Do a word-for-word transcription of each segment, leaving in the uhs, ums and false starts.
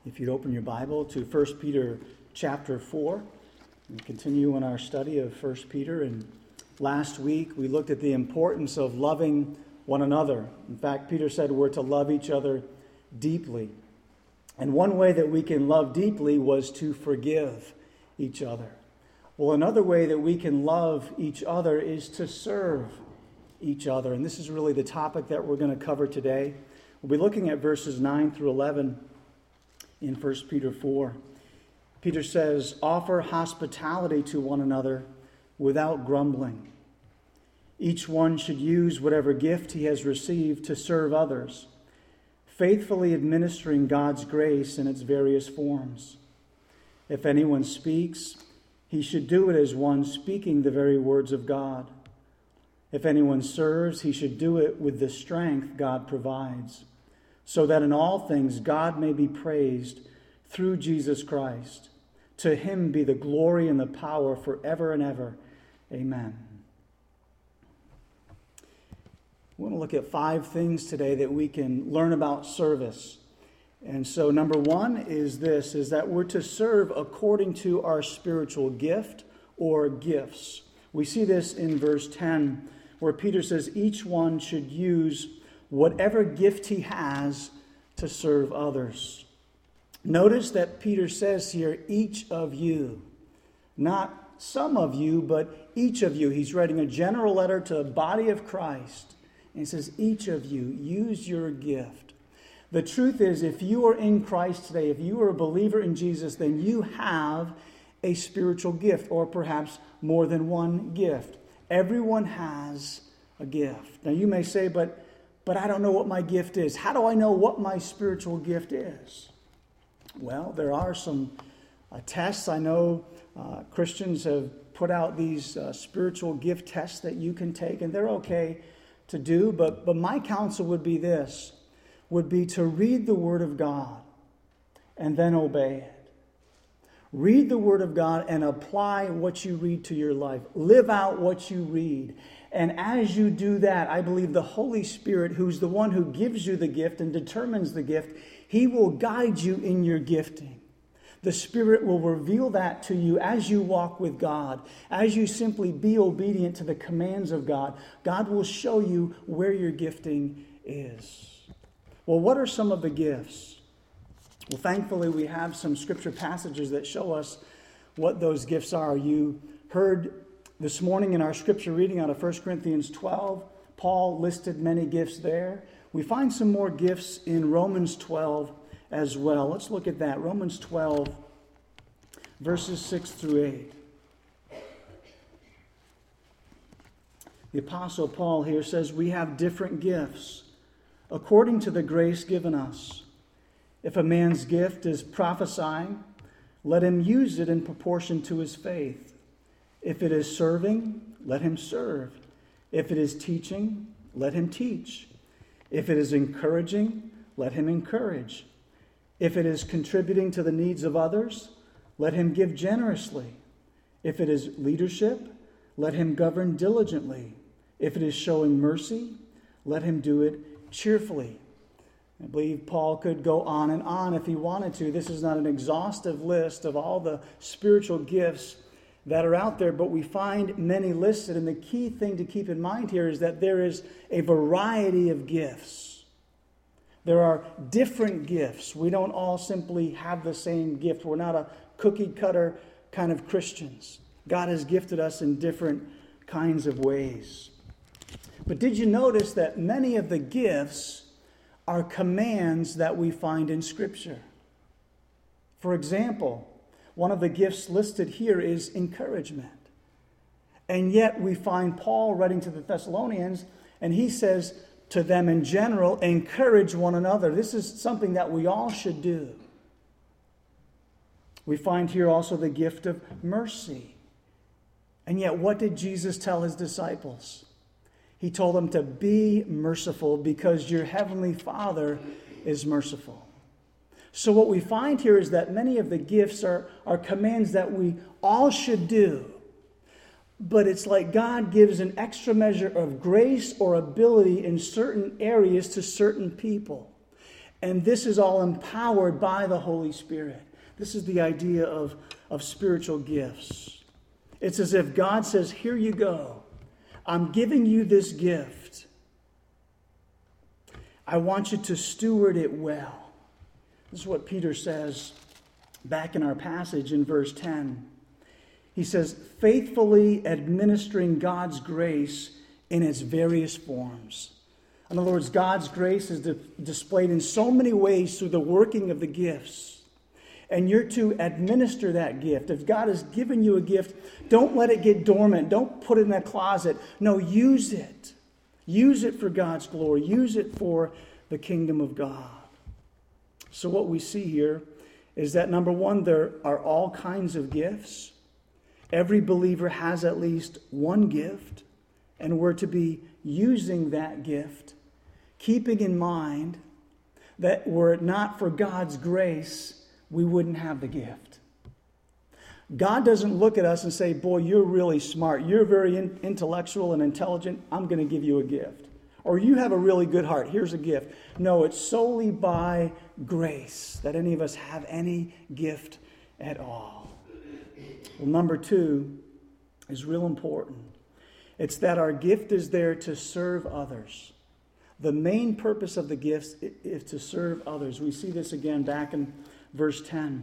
If you'd open your Bible to First Peter chapter four, we continue in our study of First Peter. And last week we looked at the importance of loving one another. In fact, Peter said we're to love each other deeply. And one way that we can love deeply was to forgive each other. Well, another way that we can love each other is to serve each other. And this is really the topic that we're going to cover today. We'll be looking at verses nine through eleven in First Peter four. Peter says, "Offer hospitality to one another without grumbling. Each one should use whatever gift he has received to serve others, faithfully administering God's grace in its various forms. If anyone speaks, he should do it as one speaking the very words of God. If anyone serves, he should do it with the strength God provides, so that in all things God may be praised through Jesus Christ. To him be the glory and the power forever and ever. Amen." We want to look at five things today that we can learn about service. And so number one is this, is that we're to serve according to our spiritual gift or gifts. We see this in verse ten, where Peter says each one should use whatever gift he has to serve others. Notice that Peter says here, each of you. Not some of you, but each of you. He's writing a general letter to the body of Christ. And he says, each of you, use your gift. The truth is, if you are in Christ today, if you are a believer in Jesus, then you have a spiritual gift, or perhaps more than one gift. Everyone has a gift. Now you may say, but But I don't know what my gift is. How do I know what my spiritual gift is? Well, there are some uh, tests. I know uh, Christians have put out these uh, spiritual gift tests that you can take, and they're okay to do. But, but my counsel would be this, would be to read the Word of God and then obey it. Read the Word of God and apply what you read to your life. Live out what you read. And as you do that, I believe the Holy Spirit, who's the one who gives you the gift and determines the gift, He will guide you in your gifting. The Spirit will reveal that to you as you walk with God. As you simply be obedient to the commands of God, God will show you where your gifting is. Well, what are some of the gifts? Well, thankfully, we have some scripture passages that show us what those gifts are. You heard this morning in our scripture reading out of First Corinthians twelve, Paul listed many gifts there. We find some more gifts in Romans twelve as well. Let's look at that. Romans twelve, verses six through eight. The Apostle Paul here says, "We have different gifts according to the grace given us. If a man's gift is prophesying, let him use it in proportion to his faith. If it is serving, let him serve. If it is teaching, let him teach. If it is encouraging, let him encourage. If it is contributing to the needs of others, let him give generously. If it is leadership, let him govern diligently. If it is showing mercy, let him do it cheerfully." I believe Paul could go on and on if he wanted to. This is not an exhaustive list of all the spiritual gifts that are out there, but we find many listed. And the key thing to keep in mind here is that there is a variety of gifts. There are different gifts. We don't all simply have the same gift. We're not a cookie cutter kind of Christians. God has gifted us in different kinds of ways. But did you notice that many of the gifts are commands that we find in Scripture? For example, one of the gifts listed here is encouragement. And yet we find Paul writing to the Thessalonians, and he says to them in general, encourage one another. This is something that we all should do. We find here also the gift of mercy. And yet what did Jesus tell his disciples? He told them to be merciful because your heavenly Father is merciful. So what we find here is that many of the gifts are, are commands that we all should do. But it's like God gives an extra measure of grace or ability in certain areas to certain people. And this is all empowered by the Holy Spirit. This is the idea of, of spiritual gifts. It's as if God says, here you go. I'm giving you this gift. I want you to steward it well. This is what Peter says back in our passage in verse ten. He says, faithfully administering God's grace in its various forms. In other words, God's grace is di- displayed in so many ways through the working of the gifts. And you're to administer that gift. If God has given you a gift, don't let it get dormant. Don't put it in a closet. No, use it. Use it for God's glory. Use it for the kingdom of God. So what we see here is that, number one, there are all kinds of gifts. Every believer has at least one gift, and we're to be using that gift, keeping in mind that were it not for God's grace, we wouldn't have the gift. God doesn't look at us and say, boy, you're really smart. You're very in- intellectual and intelligent. I'm going to give you a gift. Or you have a really good heart. Here's a gift. No, it's solely by grace that any of us have any gift at all. Well, number two is real important. It's that our gift is there to serve others. The main purpose of the gifts is to serve others. We see this again back in verse ten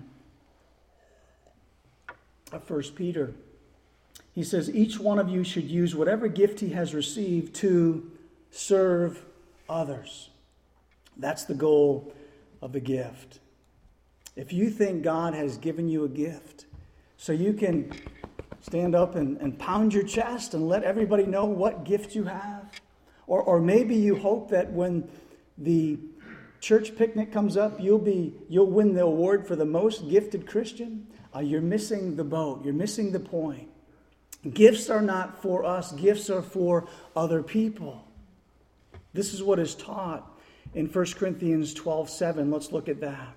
of First Peter. He says, each one of you should use whatever gift he has received to serve others. That's the goal of the gift. If you think God has given you a gift so you can stand up and, and pound your chest and let everybody know what gift you have, or, or maybe you hope that when the church picnic comes up, you'll be you'll win the award for the most gifted Christian, uh, you're missing the boat. You're missing the point. Gifts are not for us. Gifts are for other people. This is what is taught in First Corinthians twelve seven. Let's look at that.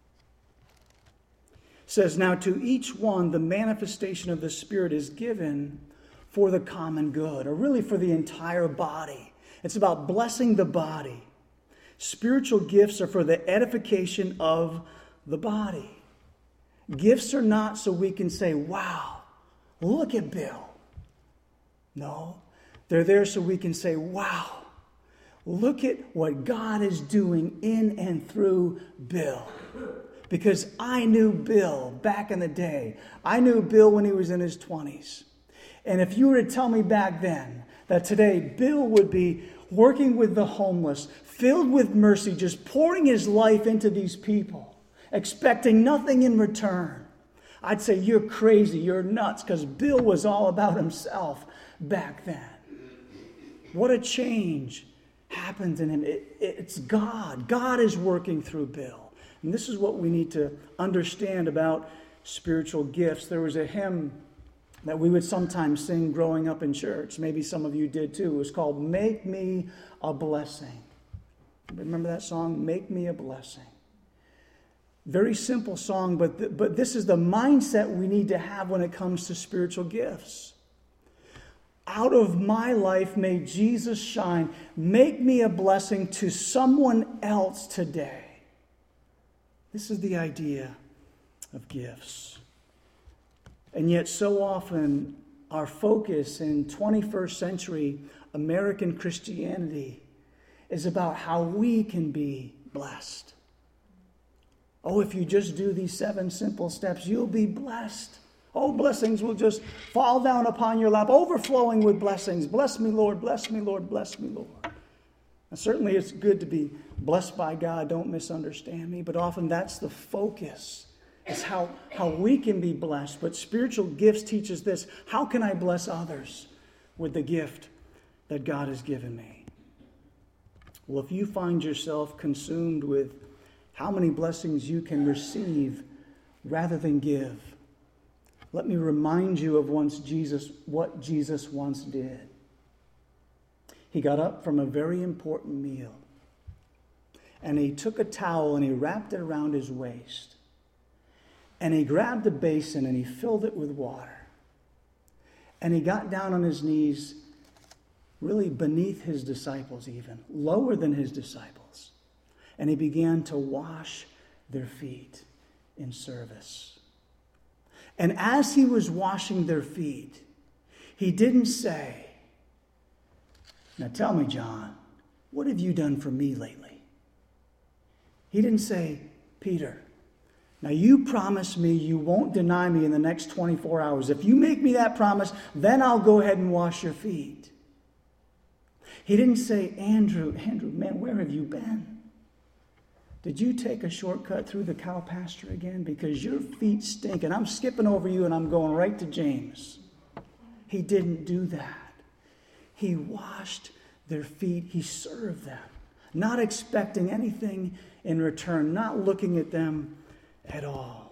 It says, now to each one the manifestation of the Spirit is given for the common good, or really for the entire body. It's about blessing the body. Spiritual gifts are for the edification of the body. Gifts are not so we can say, wow, look at Bill. No, they're there so we can say, wow, look at what God is doing in and through Bill. Because I knew Bill back in the day. I knew Bill when he was in his twenties. And if you were to tell me back then that today Bill would be working with the homeless, filled with mercy, just pouring his life into these people, expecting nothing in return, I'd say you're crazy, you're nuts, because Bill was all about himself back then. What a change happened in him. It, it's God. God is working through Bill. And this is what we need to understand about spiritual gifts. There was a hymn that we would sometimes sing growing up in church. Maybe some of you did too. It was called Make Me a Blessing. Remember that song? Make Me a Blessing. Very simple song, but, th- but this is the mindset we need to have when it comes to spiritual gifts. Out of my life may Jesus shine. Make me a blessing to someone else today. This is the idea of gifts. And yet so often our focus in twenty-first century American Christianity is about how we can be blessed. Oh, if you just do these seven simple steps, you'll be blessed. Oh, blessings will just fall down upon your lap, overflowing with blessings. Bless me, Lord, bless me, Lord, bless me, Lord. And certainly it's good to be blessed by God, don't misunderstand me, but often that's the focus. It's how, how we can be blessed. But spiritual gifts teach us this. How can I bless others with the gift that God has given me? Well, if you find yourself consumed with how many blessings you can receive rather than give, let me remind you of once Jesus, what Jesus once did. He got up from a very important meal, and he took a towel and he wrapped it around his waist. And he grabbed a basin and he filled it with water. And he got down on his knees, really beneath his disciples even, lower than his disciples. and he began to wash their feet in service. And as he was washing their feet, he didn't say, "Now tell me, John, what have you done for me lately?" He didn't say, "Peter, now you promise me you won't deny me in the next twenty-four hours. If you make me that promise, then I'll go ahead and wash your feet." He didn't say, Andrew, Andrew, man, where have you been? Did you take a shortcut through the cow pasture again? Because your feet stink, and I'm skipping over you and I'm going right to James. He didn't do that. He washed their feet. He served them, not expecting anything in return, not looking at them at all.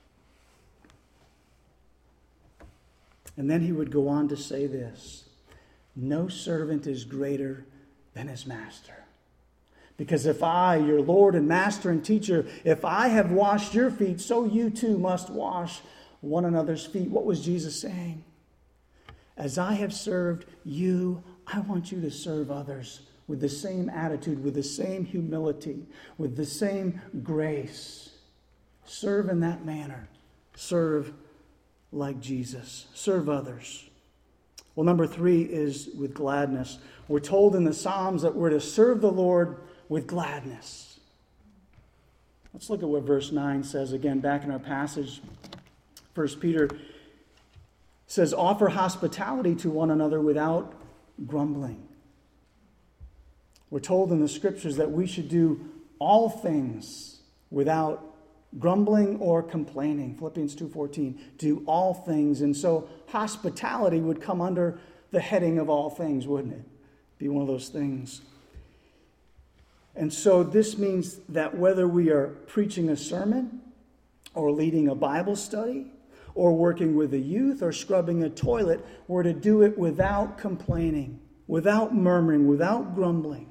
And then he would go on to say this, "No servant is greater than his master. Because if I, your Lord and master and teacher, if I have washed your feet, so you too must wash one another's feet." What was Jesus saying? As I have served you, I want you to serve others with the same attitude, with the same humility, with the same grace. Serve in that manner. Serve like Jesus. Serve others. Well, number three is with gladness. We're told in the Psalms that we're to serve the Lord with gladness. Let's look at what verse nine says again back in our passage. First Peter says, "Offer hospitality to one another without grumbling." We're told in the scriptures that we should do all things without grumbling or complaining. Philippians two fourteen, do all things. And so hospitality would come under the heading of all things, wouldn't it? Be one of those things. And so this means that whether we are preaching a sermon or leading a Bible study or working with the youth or scrubbing a toilet, we're to do it without complaining, without murmuring, without grumbling.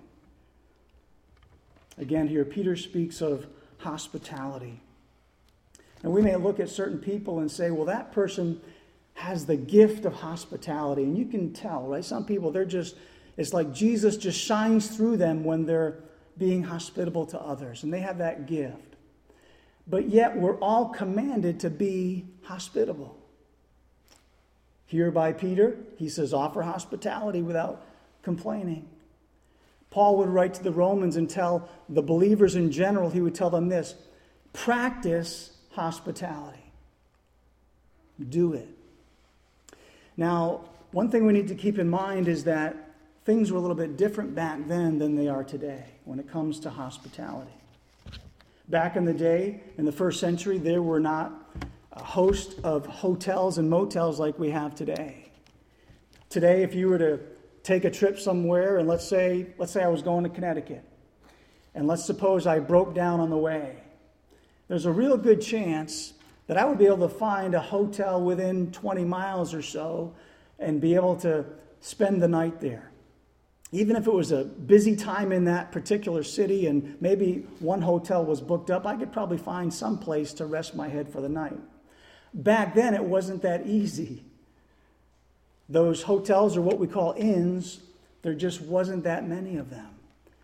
Again, here Peter speaks of hospitality. And we may look at certain people and say, well, that person has the gift of hospitality. And you can tell, right? Some people, they're just, it's like Jesus just shines through them when they're being hospitable to others. And they have that gift. But yet we're all commanded to be hospitable. Here by Peter, he says, offer hospitality without complaining. Paul would write to the Romans and tell the believers in general, he would tell them this, practice hospitality. Do it. Now, one thing we need to keep in mind is that things were a little bit different back then than they are today when it comes to hospitality. Back in the day, in the first century, there were not a host of hotels and motels like we have today. Today, if you were to take a trip somewhere, and let's say, let's say I was going to Connecticut, and let's suppose I broke down on the way, there's a real good chance that I would be able to find a hotel within twenty miles or so and be able to spend the night there. Even if it was a busy time in that particular city and maybe one hotel was booked up, I could probably find some place to rest my head for the night. Back then, it wasn't that easy. Those hotels are what we call inns. There just wasn't that many of them.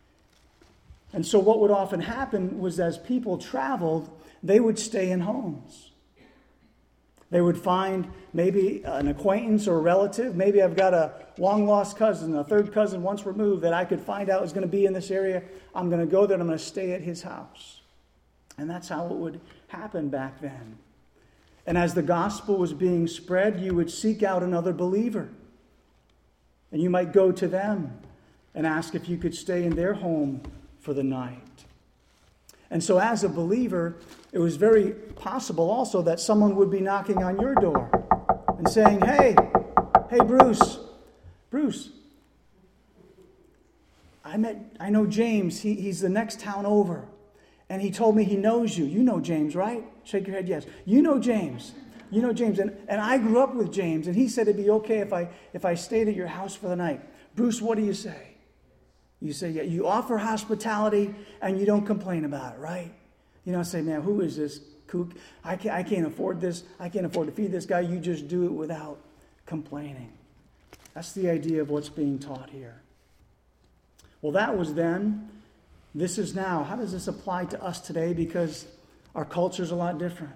And so what would often happen was as people traveled, they would stay in homes. They would find maybe an acquaintance or a relative. Maybe I've got a long-lost cousin, a third cousin once removed that I could find out is going to be in this area. I'm going to go there and I'm going to stay at his house. And that's how it would happen back then. And as the gospel was being spread, you would seek out another believer. And you might go to them and ask if you could stay in their home for the night. And so as a believer, it was very possible also that someone would be knocking on your door and saying, hey, hey, Bruce, Bruce, I met, I know James. He, he's the next town over. And he told me he knows you. You know James, right? Shake your head, yes. You know James. You know James. And, and I grew up with James. And he said it'd be okay if I if I stayed at your house for the night. Bruce, what do you say? You say, yeah, you offer hospitality and you don't complain about it, right? You don't say, man, who is this kook? I can't, I can't afford this. I can't afford to feed this guy. You just do it without complaining. That's the idea of what's being taught here. Well, that was then. This is now. How does this apply to us today? Because our culture is a lot different.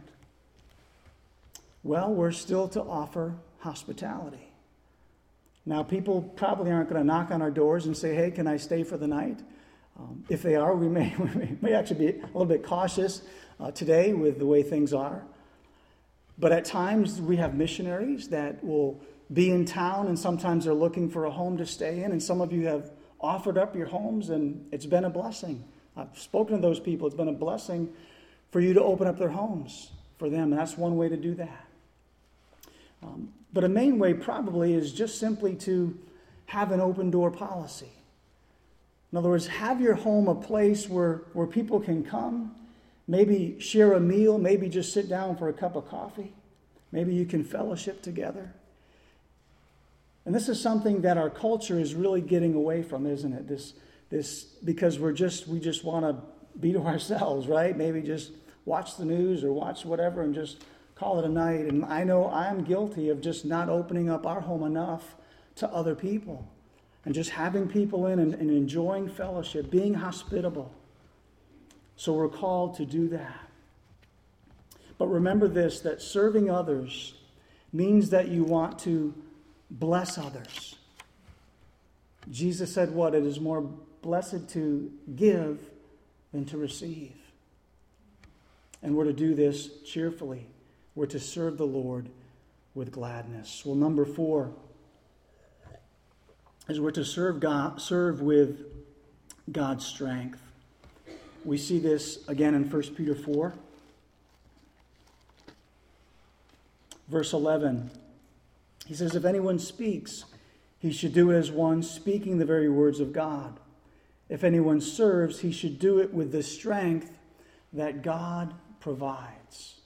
Well, we're still to offer hospitality. Now, people probably aren't going to knock on our doors and say, hey, can I stay for the night? Um, if they are, we may, we may actually be a little bit cautious uh, today with the way things are. But at times, we have missionaries that will be in town, and sometimes they're looking for a home to stay in. And some of you have offered up your homes, and it's been a blessing. I've spoken to those people. It's been a blessing for you to open up their homes for them. And that's one way to do that. Um, but a main way probably is just simply to have an open door policy. In other words, have your home a place where, where people can come, maybe share a meal, maybe just sit down for a cup of coffee. Maybe you can fellowship together. And this is something that our culture is really getting away from, isn't it? This, this, because we're just, we just want to be to ourselves, right? Maybe just watch the news or watch whatever and just call it a night. And I know I'm guilty of just not opening up our home enough to other people and just having people in and, and enjoying fellowship, being hospitable. So we're called to do that. But remember this, that serving others means that you want to bless others. Jesus said what? It is more blessed to give than to receive. And we're to do this cheerfully. We're to serve the Lord with gladness. Well, number four is we're to serve God, serve with God's strength. We see this again in First Peter four. Verse eleven. He says, if anyone speaks, he should do it as one speaking the very words of God. If anyone serves, he should do it with the strength that God provides.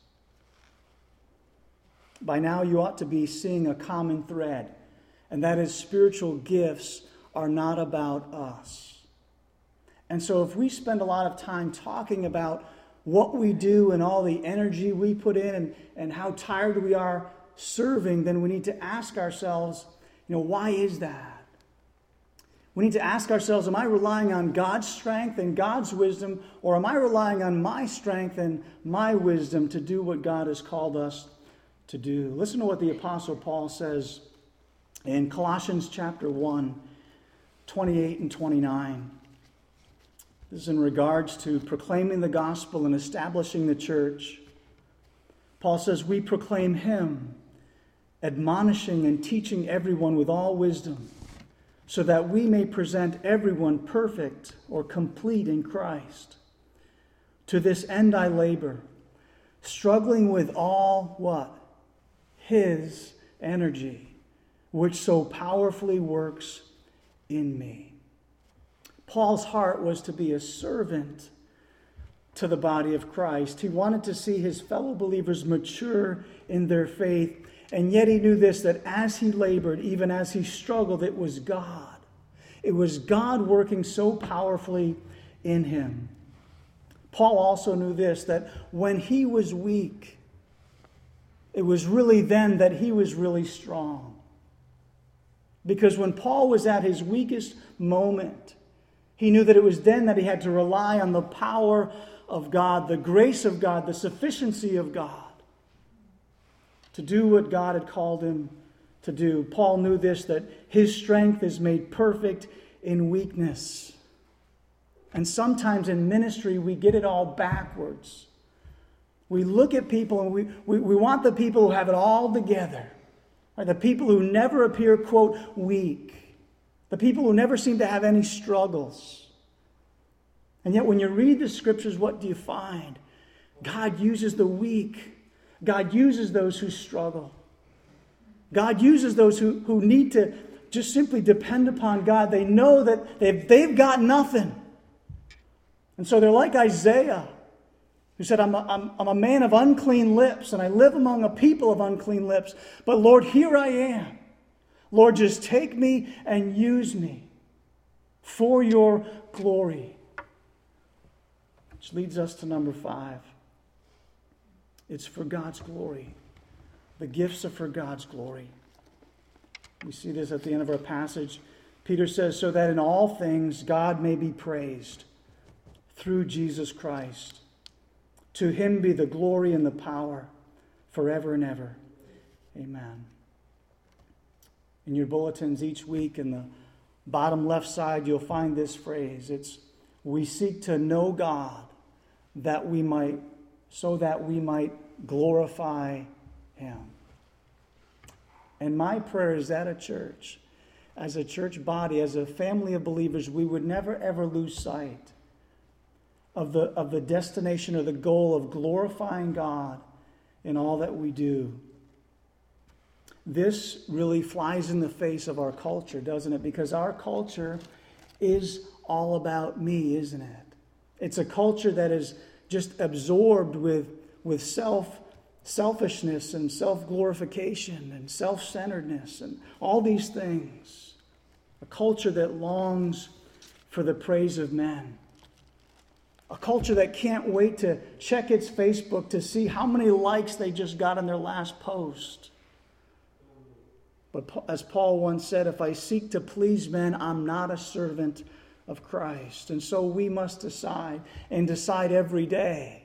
By now you ought to be seeing a common thread, and that is spiritual gifts are not about us. And so if we spend a lot of time talking about what we do and all the energy we put in and, and how tired we are serving, then we need to ask ourselves, you know, why is that? We need to ask ourselves, am I relying on God's strength and God's wisdom, or am I relying on my strength and my wisdom to do what God has called us to do? Listen to what the Apostle Paul says in Colossians chapter one, twenty-eight and twenty-nine. This is in regards to proclaiming the gospel and establishing the church. Paul says, we proclaim him, admonishing and teaching everyone with all wisdom, so that we may present everyone perfect or complete in Christ. To this end I labor, struggling with all what? His energy, which so powerfully works in me. Paul's heart was to be a servant to the body of Christ. He wanted to see his fellow believers mature in their faith. And yet he knew this, that as he labored, even as he struggled, it was God. It was God working so powerfully in him. Paul also knew this, that when he was weak, it was really then that he was really strong. Because when Paul was at his weakest moment, he knew that it was then that he had to rely on the power of God, the grace of God, the sufficiency of God, to do what God had called him to do. Paul knew this, that his strength is made perfect in weakness. And sometimes in ministry, we get it all backwards. We look at people and we, we, we want the people who have it all together. Right? The people who never appear, quote, weak. The people who never seem to have any struggles. And yet when you read the scriptures, what do you find? God uses the weak. God uses those who struggle. God uses those who, who need to just simply depend upon God. They know that they've, they've got nothing. And so they're like Isaiah, who said, I'm a, I'm, I'm a man of unclean lips, and I live among a people of unclean lips. But Lord, here I am. Lord, just take me and use me for your glory. Which leads us to number five. It's for God's glory. The gifts are for God's glory. We see this at the end of our passage. Peter says, so that in all things God may be praised through Jesus Christ. To him be the glory and the power forever and ever. Amen. In your bulletins each week, in the bottom left side, you'll find this phrase. It's, we seek to know God that we might, so that we might glorify him. And my prayer is that a church, as a church body, as a family of believers, we would never ever lose sight of the, of the destination or the goal of glorifying God in all that we do. This really flies in the face of our culture, doesn't it? Because our culture is all about me, isn't it? It's a culture that is just absorbed with, with self selfishness and self-glorification and self-centeredness and all these things. A culture that longs for the praise of men. A culture that can't wait to check its Facebook to see how many likes they just got on their last post. But as Paul once said, if I seek to please men, I'm not a servant of Christ. And so we must decide, and decide every day.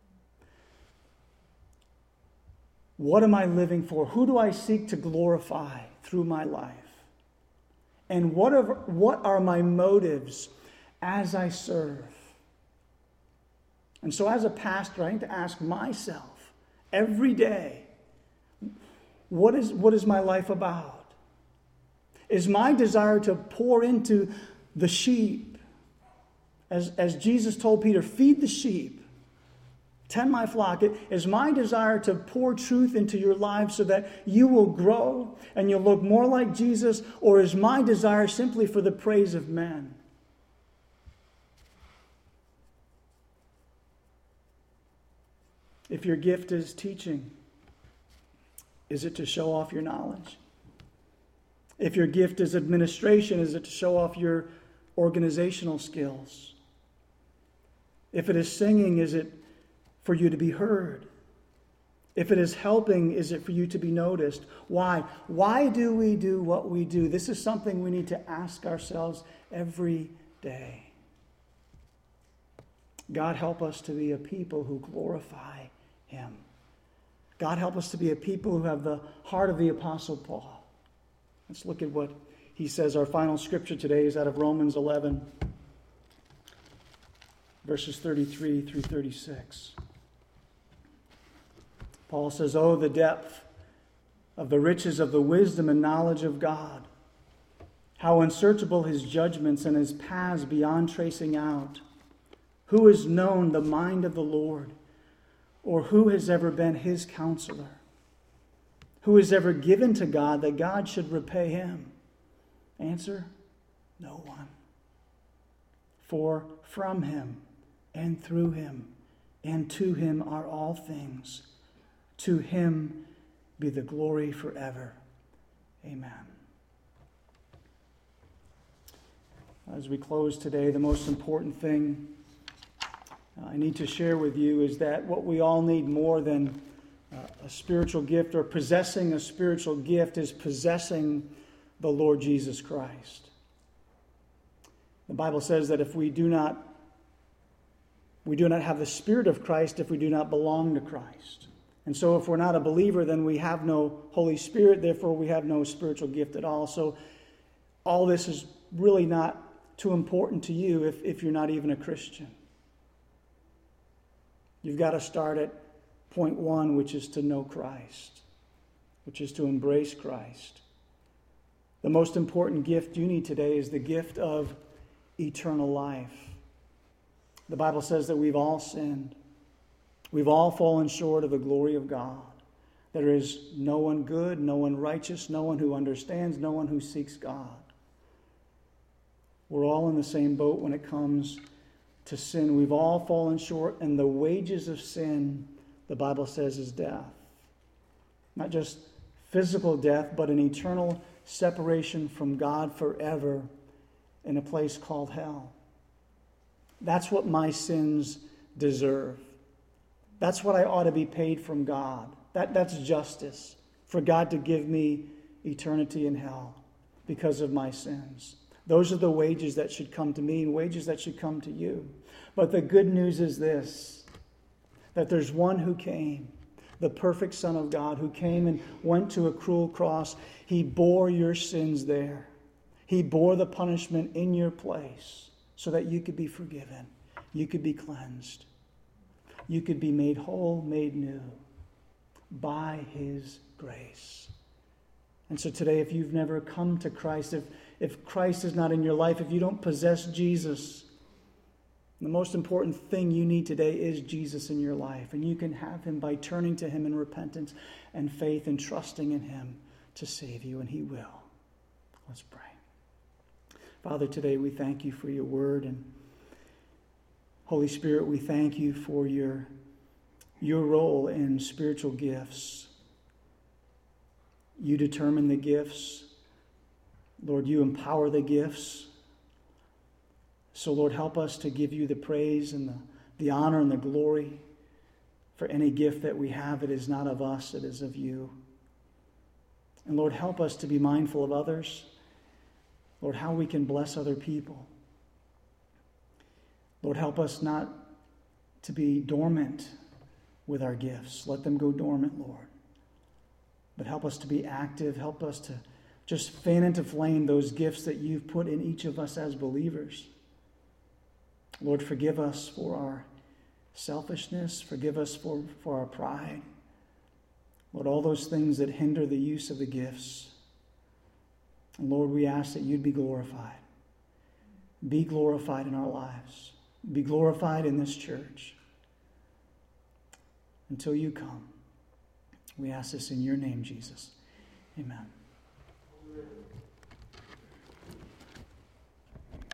What am I living for? Who do I seek to glorify through my life? And what are, what are my motives as I serve? And so as a pastor, I need to ask myself every day, what is, what is my life about? Is my desire to pour into the sheep? As, as Jesus told Peter, feed the sheep, tend my flock. It is my desire to pour truth into your lives so that you will grow and you'll look more like Jesus, or is my desire simply for the praise of men? If your gift is teaching, is it to show off your knowledge? If your gift is administration, is it to show off your organizational skills? If it is singing, is it for you to be heard? If it is helping, is it for you to be noticed? Why? Why do we do what we do? This is something we need to ask ourselves every day. God, help us to be a people who glorify him. God, help us to be a people who have the heart of the Apostle Paul. Let's look at what he says. Our final scripture today is out of Romans eleven, verses thirty-three through thirty-six. Paul says, "Oh, the depth of the riches of the wisdom and knowledge of God! How unsearchable his judgments and his paths beyond tracing out! Who has known the mind of the Lord? Or who has ever been his counselor? Who has ever given to God that God should repay him?" Answer, no one. For from him and through him and to him are all things. To him be the glory forever. Amen. As we close today, the most important thing I need to share with you is that what we all need more than uh, a spiritual gift or possessing a spiritual gift is possessing the Lord Jesus Christ. The Bible says that if we do not we do not have the Spirit of Christ, if we do not belong to Christ. And so if we're not a believer, then we have no Holy Spirit, therefore we have no spiritual gift at all. So all this is really not too important to you if, if you're not even a Christian. You've got to start at point one, which is to know Christ, which is to embrace Christ. The most important gift you need today is the gift of eternal life. The Bible says that we've all sinned. We've all fallen short of the glory of God. There is no one good, no one righteous, no one who understands, no one who seeks God. We're all in the same boat when it comes to sin. We've all fallen short, and the wages of sin, the Bible says, is death. Not just physical death, but an eternal separation from God forever in a place called hell. That's what my sins deserve. That's what I ought to be paid from God. That, that's justice, for God to give me eternity in hell because of my sins. Those are the wages that should come to me and wages that should come to you. But the good news is this, that there's one who came, the perfect Son of God, who came and went to a cruel cross. He bore your sins there. He bore the punishment in your place so that you could be forgiven. You could be cleansed. You could be made whole, made new by His grace. And so today, if you've never come to Christ, if, if Christ is not in your life, if you don't possess Jesus, the most important thing you need today is Jesus in your life. And you can have Him by turning to Him in repentance and faith and trusting in Him to save you, and He will. Let's pray. Father, today we thank you for your word, and Holy Spirit, we thank you for your, your role in spiritual gifts. You determine the gifts. Lord, you empower the gifts. So, Lord, help us to give you the praise and the, the honor and the glory for any gift that we have. It is not of us, it is of you. And Lord, help us to be mindful of others. Lord, how we can bless other people. Lord, help us not to be dormant with our gifts. Let them go dormant, Lord. But help us to be active. Help us to just fan into flame those gifts that you've put in each of us as believers. Lord, forgive us for our selfishness. Forgive us for, for our pride. Lord, all those things that hinder the use of the gifts. And Lord, we ask that you'd be glorified. Be glorified in our lives. Be glorified in this church. Until you come. We ask this in your name, Jesus. Amen.